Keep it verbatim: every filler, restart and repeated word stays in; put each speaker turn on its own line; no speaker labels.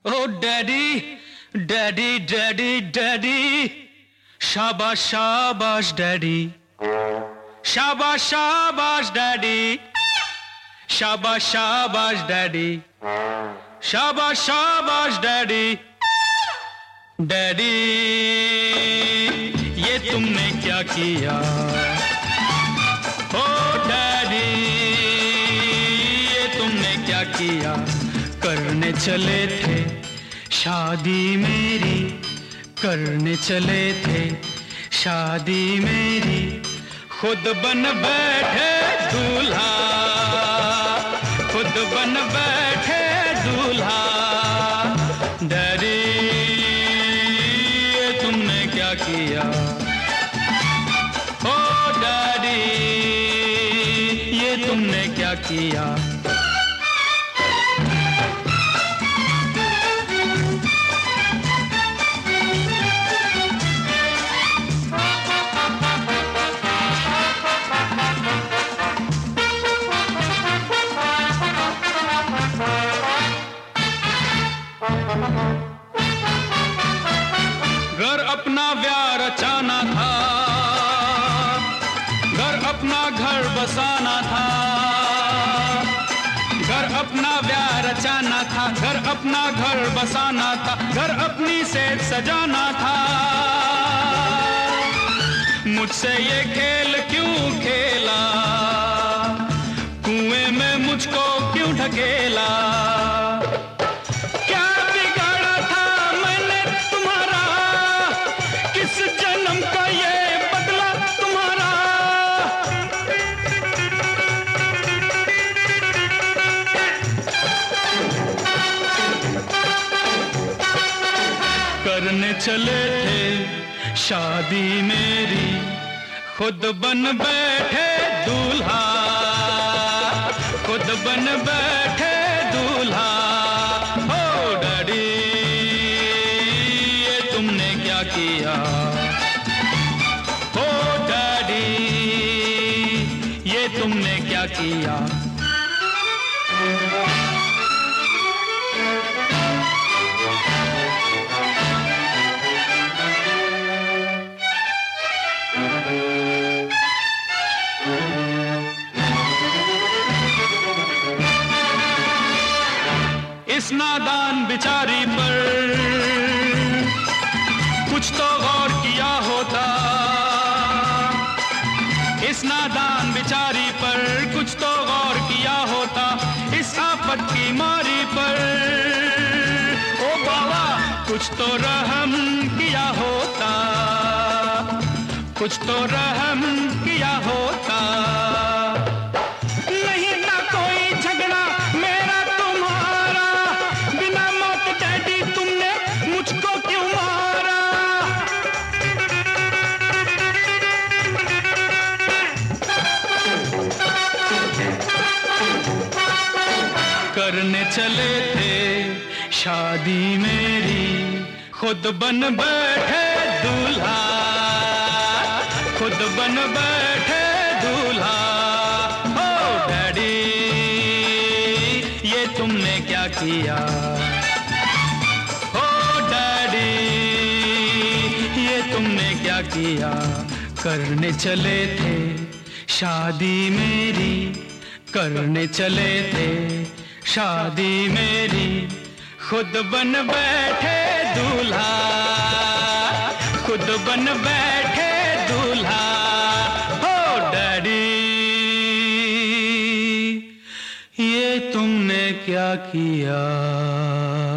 Oh daddy, daddy, daddy, daddy. Shabash, shabash, daddy. Shabash, shabash, daddy. Shabash, shabash, daddy. Shabash, shabash, daddy. Daddy, ये तुमने क्या किया? Oh daddy, ये तुमने क्या किया? करने चले थे शादी मेरी, करने चले थे शादी मेरी, खुद बन बैठे दूल्हा, खुद बन बैठे दूल्हा। डैडी, ये तुमने क्या किया? ओ डैडी, ये तुमने क्या किया? घर अपना व्याह रचाना था, घर अपना घर बसाना था, घर अपना व्याह रचाना था, घर अपना घर बसाना था, घर अपनी सेज सजाना था। मुझसे ये खेल क्यों खेला? कुएं में मुझको क्यों ढकेला? करने चले थे शादी मेरी, खुद बन बैठे दूल्हा, खुद बन बैठे दूल्हा। ओ डैडी, ये तुमने क्या किया? ओ डैडी, ये तुमने क्या किया? इस नादान बिचारी पर कुछ तो गौर किया होता, इस नादान बिचारी पर कुछ तो गौर किया होता, इस आफत की मारी पर ओ बाबा कुछ तो रहम किया होता, कुछ तो रहम किया होता। नहीं था कोई झगड़ा मेरा तुम्हारा, बिना मौत डैडी तुमने मुझको क्यों मारा? करने चले थे शादी मेरी, खुद बन बैठे दूल्हा, खुद बन बैठे दूल्हा। ओ डैडी, ये तुमने क्या किया? ओ डैडी, ये तुमने क्या किया? करने चले थे शादी मेरी, करने चले थे शादी मेरी, खुद बन बैठे दूल्हा, खुद बन बैठे दूल्हा। ओ डैडी, ये तुमने क्या किया?